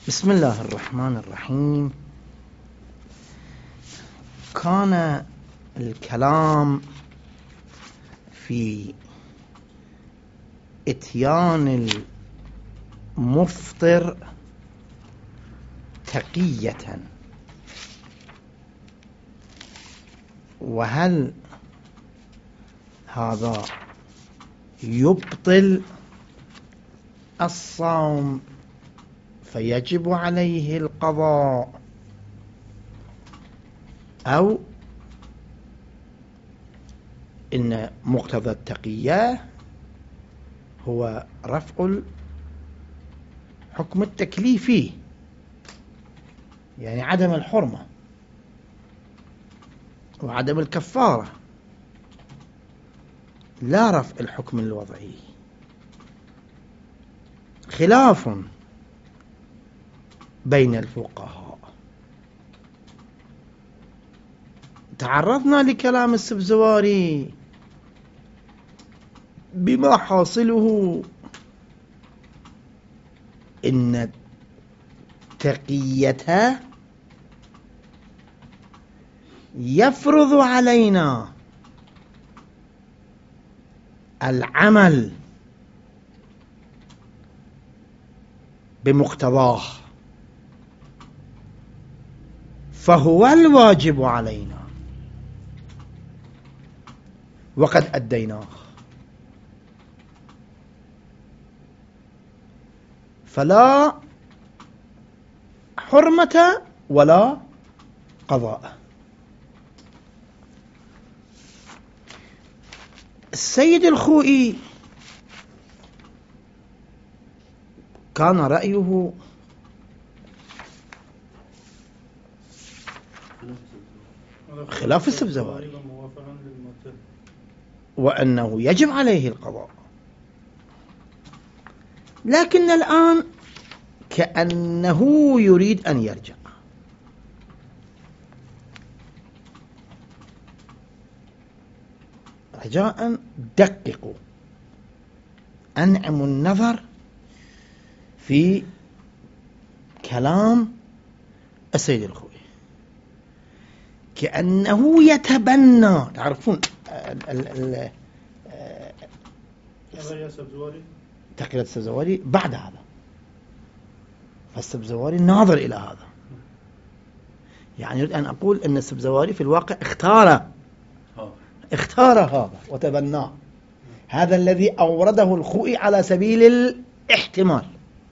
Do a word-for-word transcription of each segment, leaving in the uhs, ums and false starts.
بسم الله الرحمن الرحيم. كان الكلام في إتيان المفطر تقية، وهل هذا يبطل الصوم فيجب عليه القضاء، أو إن مقتضى التقية هو رفع الحكم التكليفي، يعني عدم الحرمة وعدم الكفارة، لا رفع الحكم الوضعي. خلاف بين الفقهاء. تعرضنا لكلام السبزواري بما حاصله إن التقية يفرض علينا العمل بمقتضاه، فهو الواجب علينا وقد أديناه، فلا حرمة ولا قضاء. السيد الخوئي كان رأيه خلاف السبزواري، وأنه يجب عليه القضاء، لكن الآن كأنه يريد أن يرجع. رجاء دققوا، أنعموا النظر في كلام السيد الخوئي، كأنه يتبنى. تعرفون تقية السبزواري بعد هذا، فالسبزواري ناظر إلى هذا، يعني يريد أن أقول أن السبزواري في الواقع اختار اختار هذا وتبناه. هذا الذي أورده الخوئي على سبيل الاحتمال.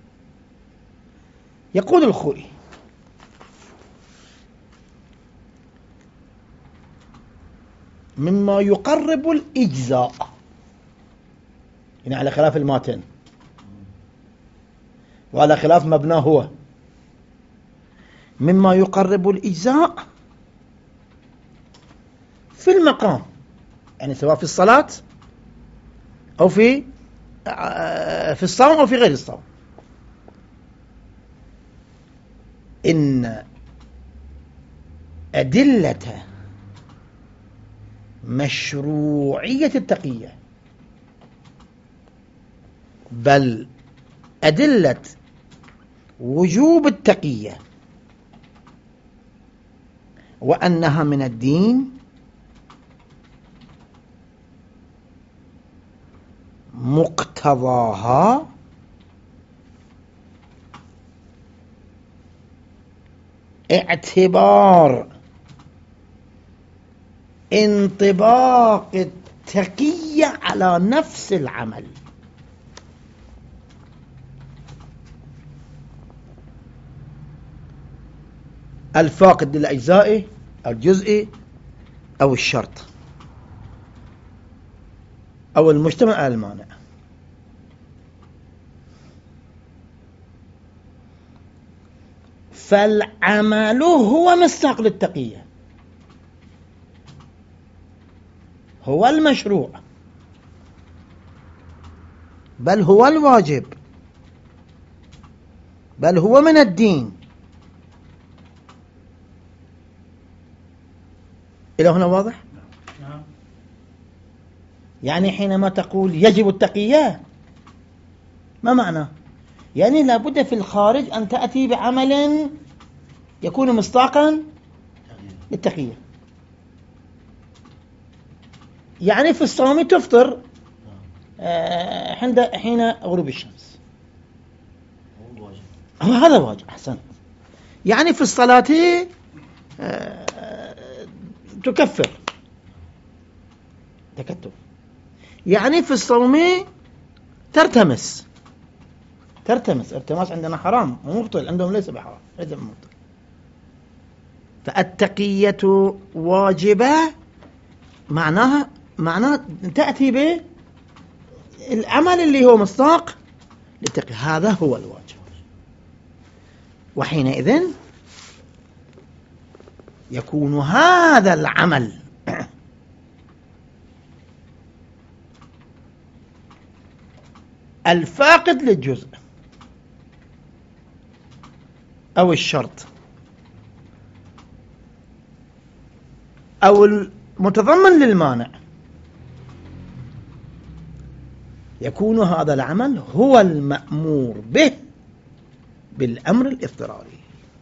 يقول الخوئي: مما يقرب الإجزاء، يعني على خلاف الماتن وعلى خلاف مبناه هو، مما يقرب الإجزاء في المقام، يعني سواء في الصلاة أو في في الصوم أو في غير الصوم، إن أدلة مشروعية التقية، بل أدلة وجوب التقية وأنها من الدين مقتضاها اعتبار انطباق التقية على نفس العمل. الفاقد للأجزاء أو الجزء أو الشرط أو المجتمع على المانع. فالعمل هو مصداق للتقية، هو المشروع، بل هو الواجب، بل هو من الدين. إلى هنا واضح؟ نعم. يعني حينما تقول يجب التقية، ما معنى؟ يعني لابد في الخارج أن تأتي بعمل يكون مصداقا للتقية. يعني في الصوم تفطر عند حين غروب الشمس، هذا واجب. أحسنت. يعني في الصلاة تكفر تكتف. يعني في الصوم ترتمس ترتمس ارتماس عندنا حرام ومبطل، عندهم ليس بحرام ليس بمبطل. فالتقية واجبة، معناها معناها تأتي بالعمل اللي هو مصداق للتقية، هذا هو الواجب. وحينئذ يكون هذا العمل الفاقد للجزء أو الشرط أو المتضمن للمانع، يكون هذا العمل هو المأمور به بالأمر الاضطراري.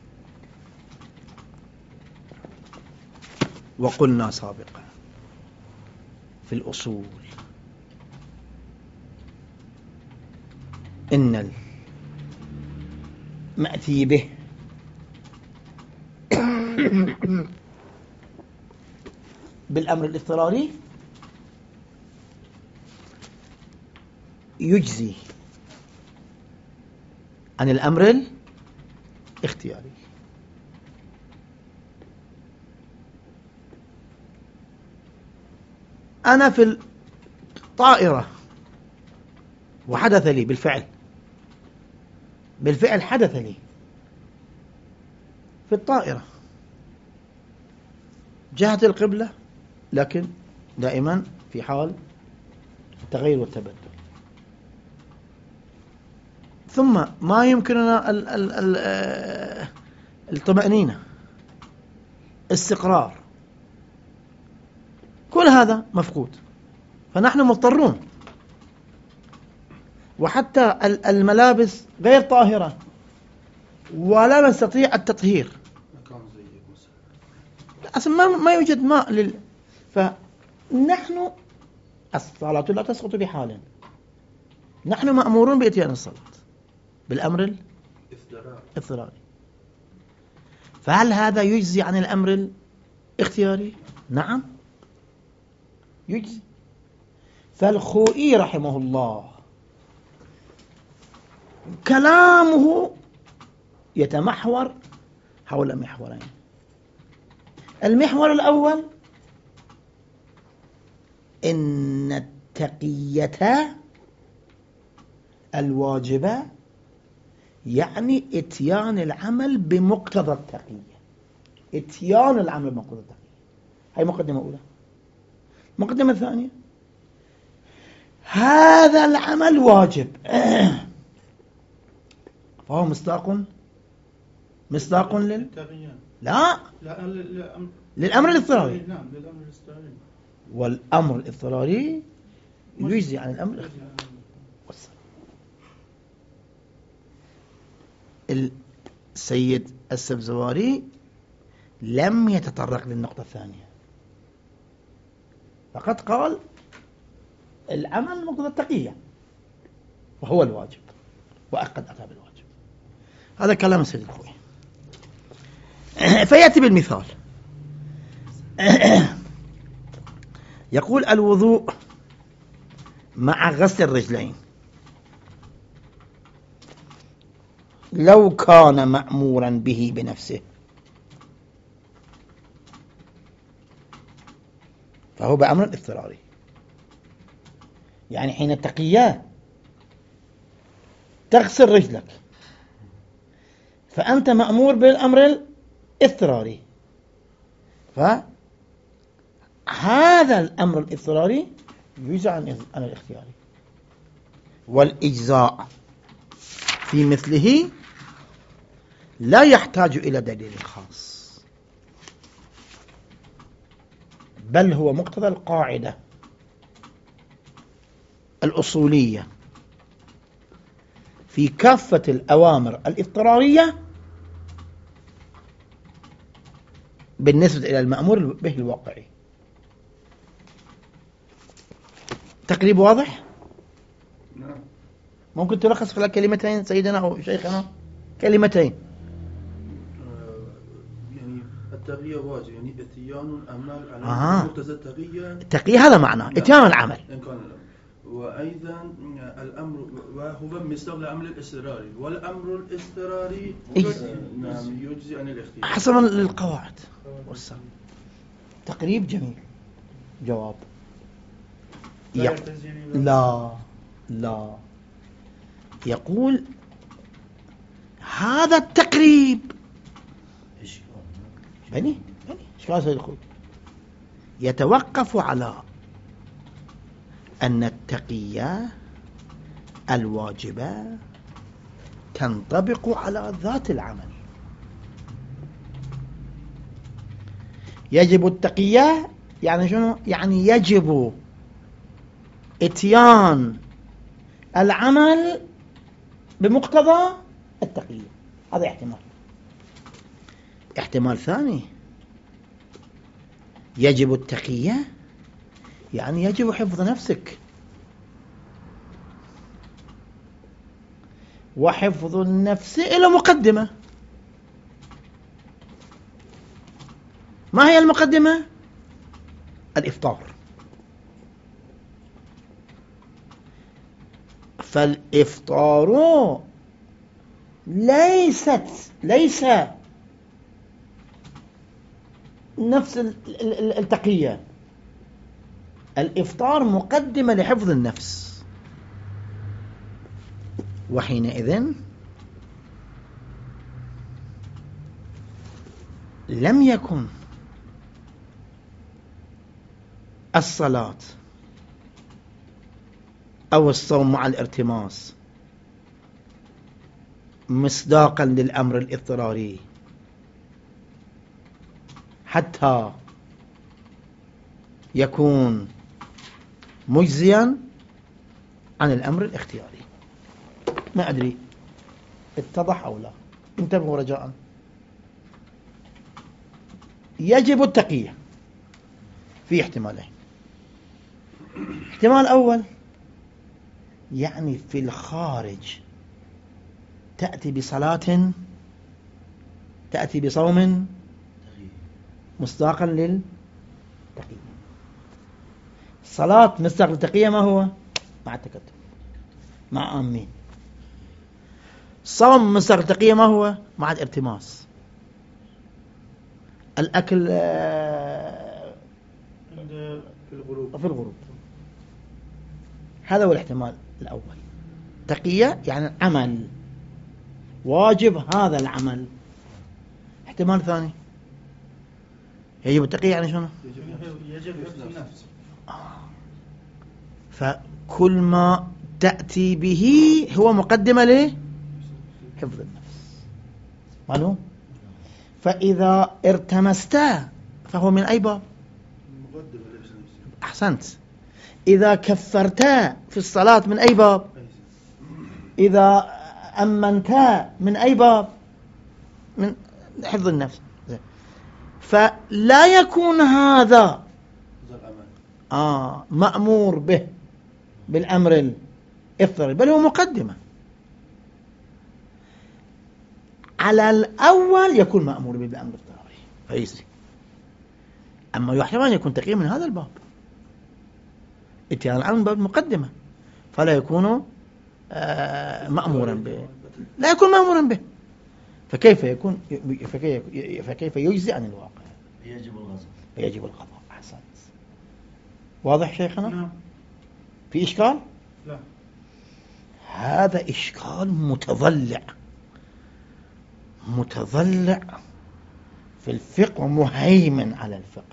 وقلنا سابقا في الأصول إن المأتي به بالأمر الاضطراري يجزي عن الأمر الاختياري. أنا في الطائرة وحدث لي بالفعل بالفعل حدث لي في الطائرة جهة القبلة، لكن دائما في حال التغير والتبدل، ثم ما يمكننا ال ال ال الطمأنينة، استقرار، كل هذا مفقود، فنحن مضطرون. وحتى الملابس غير طاهرة ولا نستطيع التطهير، أصلا ما يوجد ماء لل... فنحن الصلاة لا تسقط بحال، نحن مأمورون بإتيان الصلاة بالأمر الاضطراري. فهل هذا يجزي عن الأمر الاختياري؟ نعم يجزي. فالخوئي رحمه الله كلامه يتمحور حول محورين. المحور الأول إن التقية الواجبة يعني إتيان العمل بمقتضى التقية، إتيان العمل بمقتضى التقية، هاي مقدمة أولى. مقدمة ثانية، هذا العمل واجب فهو مصداق مصداق لل لا, لا للأمر الاضطراري. نعم للأمر الاضطراري. والأمر الاضطراري يجزي عن الأمر الاختياري. السيد السبزواري لم يتطرق للنقطة الثانية، فقط قال العمل مقتضى التقية وهو الواجب وأقد أتى بالواجب. هذا كلام السيد الخوئي. فيأتي بالمثال، يقول الوضوء مع غسل الرجلين لو كان مأمورا به بنفسه فهو بأمر اضطراري. يعني حين التقية تغسل رجلك فأنت مأمور بالأمر الاضطراري، فهذا الأمر الاضطراري يجزى عن الاختياري. والإجزاء في مثله لا يحتاج إلى دليل خاص، بل هو مقتضى القاعدة الأصولية في كافة الأوامر الاضطرارية بالنسبة إلى المأمور به الواقعي. تقريب واضح؟ نعم. ممكن تلخص في كلمتين سيدنا أو شيخنا؟ كلمتين. يعني التقية واجب، يعني اتيان الأعمال على آه. مقتضى التقية. التقية هذا معناه اتيان العمل. إن كان الأمر. وأيضا الأمر وهو مصداق الأمر الاضطراري، والأمر الاضطراري نعم يجزي عن الاختيار حسنا للقواعد والسلام. تقريب جميل. جواب لا لا لا يقول هذا التقريب بني بني إشكال سيدخل يتوقف على أن التقية الواجبة تنطبق على ذات العمل. يجب التقية يعني شنو؟ يعني يجب اتيان العمل بمقتضى التقية. هذا احتمال. احتمال ثاني يجب التقية يعني يجب حفظ نفسك، وحفظ النفس إلى مقدمة. ما هي المقدمة؟ الإفطار. فالإفطار ليست ليس نفس التقية. الإفطار مقدمة لحفظ النفس، وحينئذ لم يكن الصلاة أو الصوم مع الارتماس مصداقا للأمر الاضطراري حتى يكون مجزيا عن الأمر الاختياري. ما أدري اتضح أو لا. انتبهوا رجاء. يجب التقية في احتمالين. احتمال أول يعني في الخارج تأتي بصلاة، تأتي بصوم مصداقا للتقية. صلاة مصداق للتقية ما هو؟ مع التكتف مع آمين. صوم مصداق للتقية ما هو؟ مع الارتماس. الأكل في الغروب في الغروب. هذا هو الاحتمال الأول. تقية يعني عمل واجب، هذا العمل. احتمال ثاني يجب التقية يعني شنو؟ يجب حفظ النفس. آه. فكل ما تأتي به هو مقدمة له حفظ النفس. معلوم؟ فإذا ارتمست فهو من أي باب؟ أحسنت. إذا كفرت في الصلاة من أي باب؟ إذا أمنت من أي باب؟ من حفظ النفس. فلا يكون هذا آه مأمور به بالأمر الاضطراري، بل هو مقدمة. على الأول يكون مأمور به بالأمر الاضطراري فيسري. أما يحتمل أن يكون تقييم من هذا الباب، اتيان العمل باب المقدمة، فلا يكون آه مأمورا به، لا يكون مأمورا به. فكيف يكون فكيف, فكيف يجزي عن الواقع؟ يجب الغضب. يجب الغضب. أحسنت. واضح شيخنا؟ نعم. في إشكال؟ لا. هذا إشكال متضلع متضلع في الفقه ومهيمن على الفقه،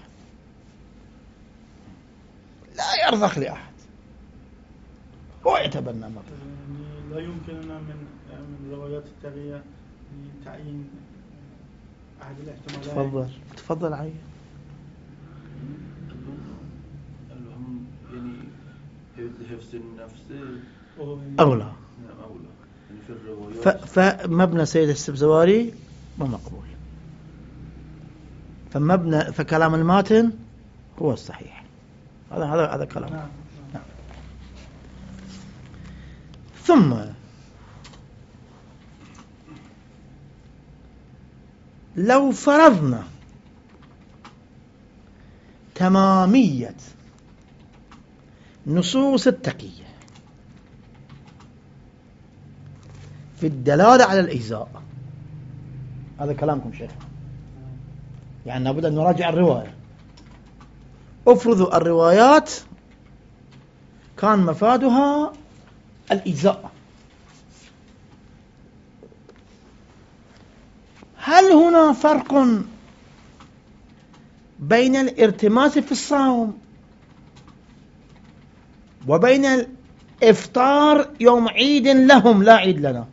لا يرضخ لأحد، هو يتبنى مرة. يعني لا يمكننا من من روايات التقية تعيين أحد الاحتمالات. تفضل تفضل عيا. يعني حفظ النفس أولى. نعم أولى. فمبنى سيد السبزواري ما مقبول، فمبنى فكلام الماتن هو الصحيح. هذا هذا هذا كلام. نعم. نعم. ثم لو فرضنا تمامية نصوص التقية في الدلالة على الإجزاء، هذا كلامكم شيخ، يعني لابد أن نراجع الرواية. افرضوا الروايات كان مفادها الإجزاء، هل هنا فرق بين الارتماس في الصوم وبين الإفطار يوم عيد لهم لا عيد لنا؟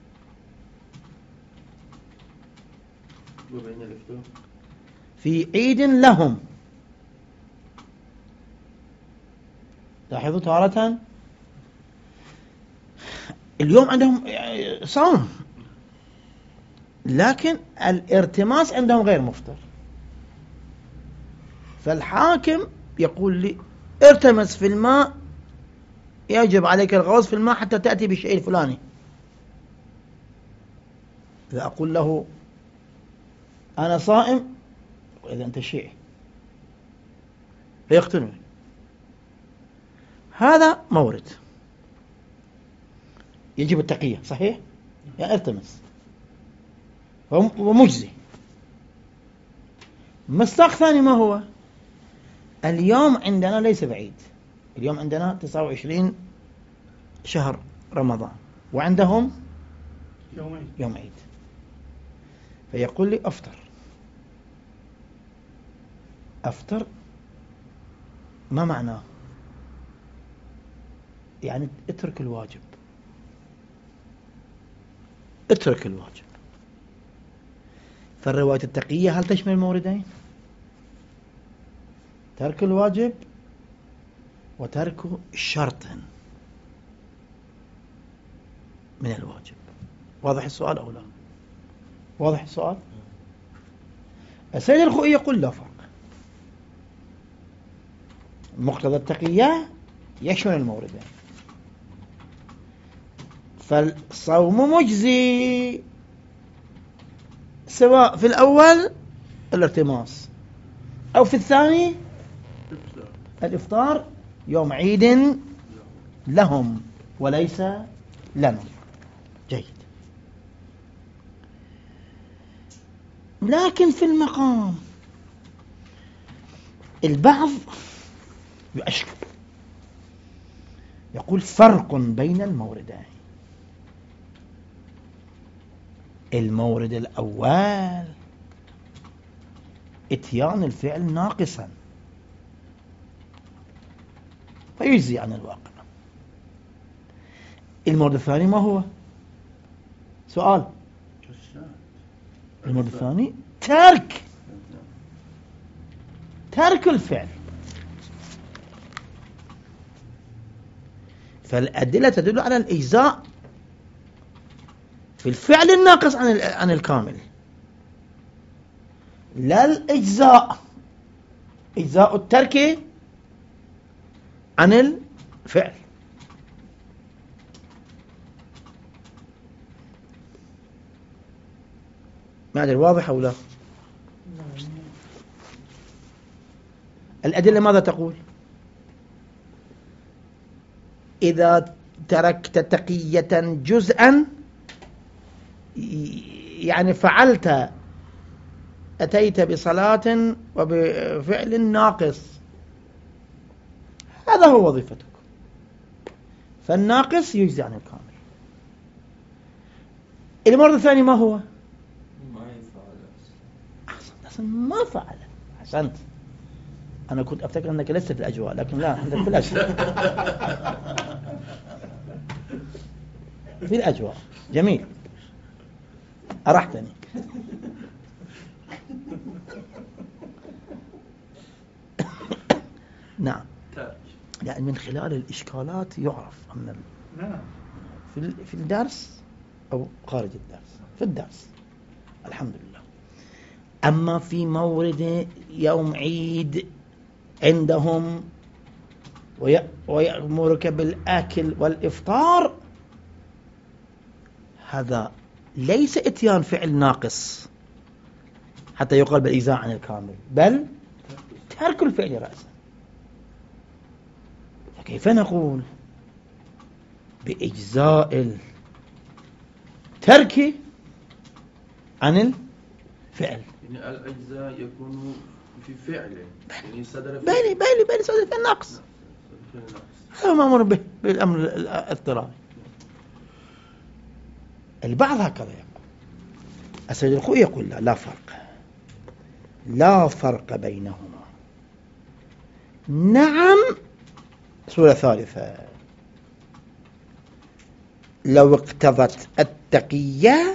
وبين الإفطار في عيد لهم، لاحظوا تارة اليوم عندهم صوم لكن الارتماس عندهم غير مفطر، فالحاكم يقول لي ارتمس في الماء، يجب عليك الغوص في الماء حتى تأتي بالشيء الفلاني. إذا أقول له أنا صائم، إذا أنت شيعي فيقتلني. هذا مورد يجب التقية، صحيح؟ يعني ارتمس ومجزي. مصداق ثاني ما هو؟ اليوم عندنا ليس بعيد، اليوم عندنا تسعة وعشرين شهر رمضان وعندهم يومين يوم عيد، فيقول لي أفطر. أفطر ما معناه؟ يعني اترك الواجب، اترك الواجب. فالرواية التقية هل تشمل الموردين؟ ترك الواجب وترك شرط من الواجب. واضح السؤال أو لا؟ واضح السؤال؟ السيد الخوئي يقول لا فرق، مقتضى التقية يشمل الموردين، فالصوم مجزي سواء في الأول الارتماس أو في الثاني الإفطار يوم عيد لهم وليس لنا. جيد. لكن في المقام البعض يؤشكل، يقول فرق بين الموردين. المورد الأول اتيان الفعل ناقصا فيجزي عن الواقع. المورد الثاني ما هو؟ سؤال. المورد الثاني ترك ترك الفعل. فالأدلة تدل على الإجزاء في الفعل الناقص عن عن الكامل، لا الإجزاء إجزاء الترك عن الفعل. ما أدري واضح أو لا؟ الأدلة ماذا تقول؟ إذا تركت تقية جزءا يعني فعلت أتيت بصلاة وبفعل ناقص، هذا هو وظيفتك، فالناقص يجزي عن الكامل. المرض الثاني ما هو؟ ما يفعل. أحسنت، ما فعل. أحسنت، أنا كنت أفتكر أنك لست في الأجواء، لكن لا، عندك في الأجواء. في الأجواء. جميل، أرحتني. نعم، يعني من خلال الإشكالات يعرف أن في في الدرس أو خارج الدرس، في الدرس الحمد لله. أما في مورد يوم عيد عندهم ويأمرك بالأكل والإفطار، هذا ليس إتيان فعل ناقص حتى يقال بالإجزاء عن الكامل، بل ترك الفعل رأسا. فكيف نقول بإجزاء الترك عن الفعل؟ يعني الأجزاء يكون في فعله، يعني صدر فعل بالي بالي بالي صدر في النقص، هذا ما أمر به بالأمر الاضطراري. البعض هكذا يقول. السيد الخوئي يقول لا, لا فرق، لا فرق بينهما. نعم. صورة ثالثة، لو اقتضت التقية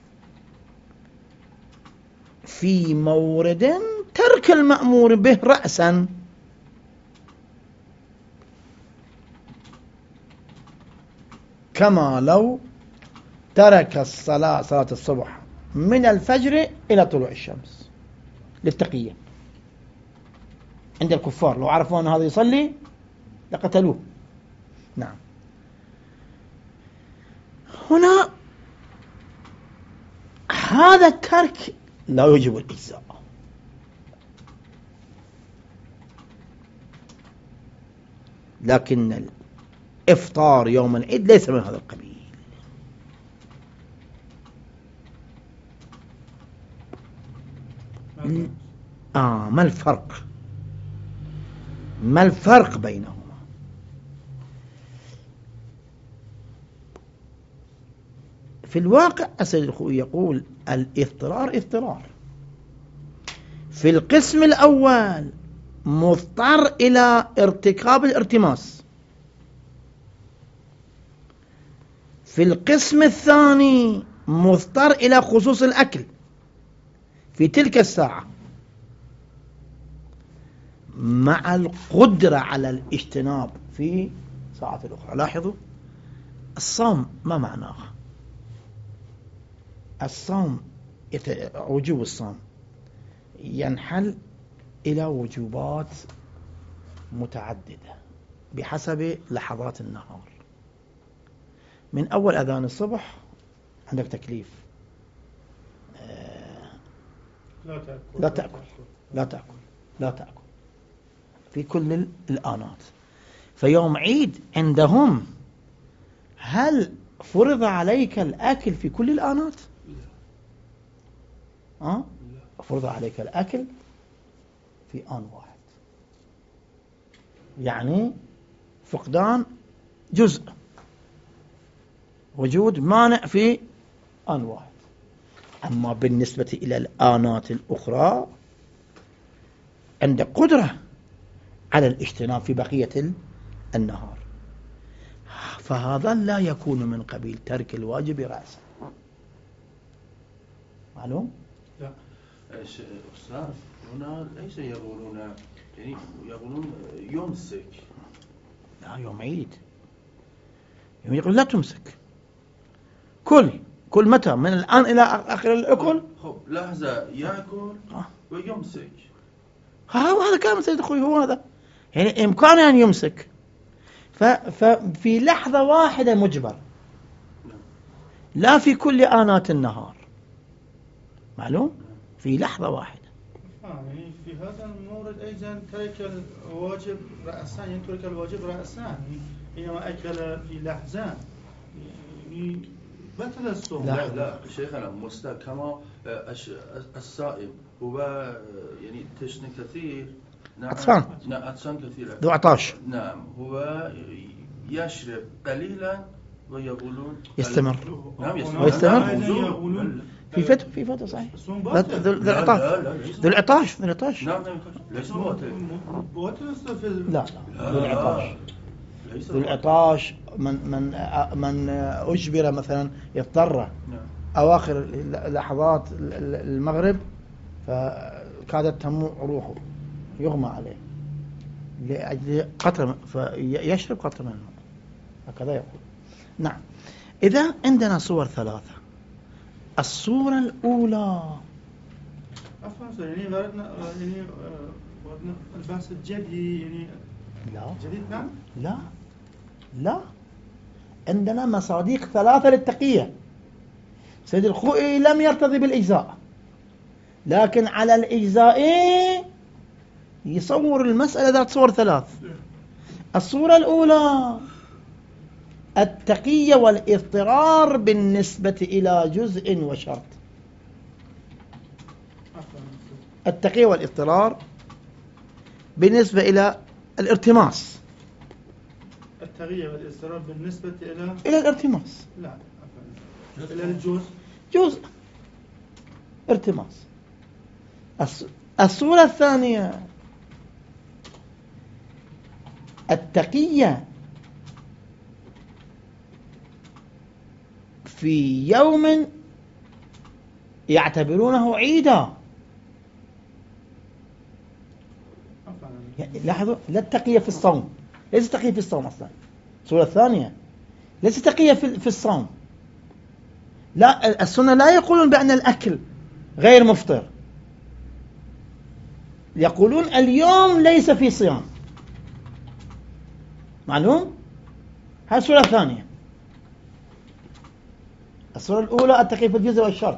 في مورد ترك المأمور به رأسا، كما لو ترك الصلاة صلاة الصبح من الفجر إلى طلوع الشمس للتقية. عند الكفار لو عرفوا أن هذا يصلي لقتلوه. نعم. هنا هذا الترك لا يوجب الإجزاء، لكن الإفطار يوم العيد ليس من هذا القبيل. آه ما الفرق؟ ما الفرق بينهما؟ في الواقع السيد الخوئي يقول الاضطرار اضطرار. في القسم الأول مضطر إلى ارتكاب الارتماس، في القسم الثاني مضطر إلى خصوص الأكل في تلك الساعة مع القدرة على الاجتناب في ساعة الأخرى. لاحظوا الصوم ما معناه؟ الصوم يت... وجوب الصوم ينحل إلى وجوبات متعددة بحسب لحظات النهار. من أول أذان الصبح عندك تكليف، آه لا تأكل لا تأكل لا تأكل لا تأكل في كل الآنات. فيوم عيد عندهم هل فرض عليك الأكل في كل الآنات؟ أه؟ فرض عليك الأكل في آن واحد، يعني فقدان جزء، وجود مانع في آن واحد. أما بالنسبة إلى الآنات الأخرى عندك قدرة على الاجتناب في بقية النهار، فهذا لا يكون من قبيل ترك الواجب رأسا. معلوم؟ لا أستاذ، هنا ليس يقولون، يعني يقولون يمسك. لا، يوم عيد يوم يقول لا تمسك، كل كل متى من الآن إلى آخر الأكل. خب لحظة يأكل آه. ويمسك، هذا كلام سيد أخوي، هو هذا يعني إمكانه أن يمسك، ففي لحظة واحدة مجبر، لا في كل آنات النهار. معلوم؟ في لحظة واحدة. آه يعني في هذا المورد أيضا ترك الواجب رأسان، يعني ترك الواجب رأسان، حينما أكل في لحظة يعني بطل الصوم. لا لا شيخنا مستاء كما الصائم هو يعني تشنى كثير. نعم عطشان. نعم عطشان كثيرا، ذو عطاش. نعم هو يشرب قليلا ويقولون يستمر. نعم يستمر. ويستمر في فترة في فترة صحيح. ذو العطاش ذو العطاش ذو العطاش نعم نعم ليس باطل. لا لا ذو العطاش ذو العطاش من من من أجبر مثلا يضطر أواخر لحظات المغرب فكادت تموع روحه يغمى عليه لأجل قطرة فيشرب قطرة منه، هكذا يقول. نعم. إذا عندنا صور ثلاثة. الصورة الأولى عفوا يعني وردنا يعني وردنا البحث الجدي يعني لا جديد نعم لا لا عندنا مصادق ثلاثة للتقية. سيد الخوئي لم يرتضي بالإجزاء، لكن على الإجزاء يصور المسألة ذات صور ثلاث. الصورة الأولى التقية والاضطرار بالنسبة إلى جزء وشرط. التقية والاضطرار بالنسبة إلى الارتماس. التقية والاضطرار بالنسبة إلى إلى الارتماس. لا إلى الجزء. جزء ارتماس. الصورة الثانية التقية في يوم يعتبرونه عيدا. يعني لاحظوا، لا التقية في الصوم، ليس تقية في الصوم أصلا. الصورة الثانية ليس تقية في الصوم. لا، السنة لا يقولون بأن الأكل غير مفطر، يقولون اليوم ليس في صيام. معلوم؟ هذه الصورة الثانية. الصورة الأولى التقية في الجزء والشرط.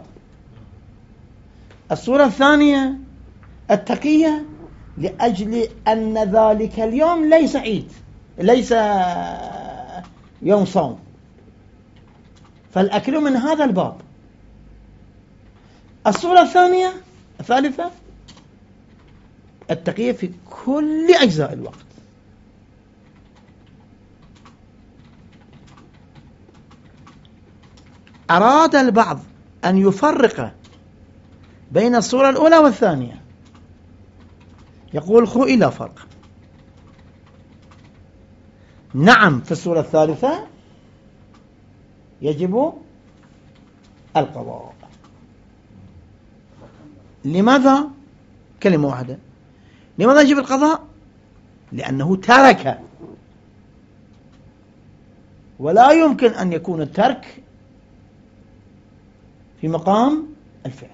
الصورة الثانية التقية لأجل أن ذلك اليوم ليس عيد، ليس يوم صوم، فالأكل من هذا الباب. الصورة الثانية الثالثة التقية في كل أجزاء الوقت. أراد البعض أن يفرق بين الصورة الأولى والثانية، يقول الخوئي لا فرق. نعم، في الصورة الثالثة يجب القضاء. لماذا؟ كلمة واحدة. لماذا يجب القضاء؟ لأنه ترك، ولا يمكن أن يكون الترك في مقام الفعل.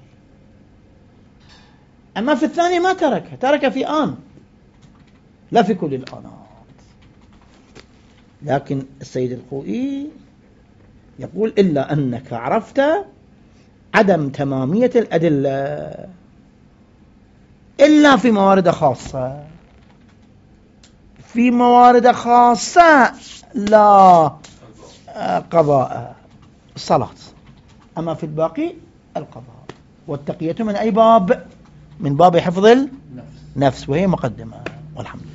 أما في الثانية ما ترك، ترك في آن، لا في كل الآنات. لكن السيد الخوئي يقول إلا أنك عرفت عدم تمامية الأدلة إلا في موارد خاصة. في موارد خاصة لا قضاء الصلاة، أما في الباقي القضاء. والتقية من أي باب؟ من باب حفظ النفس، وهي مقدمة. والحمد لله.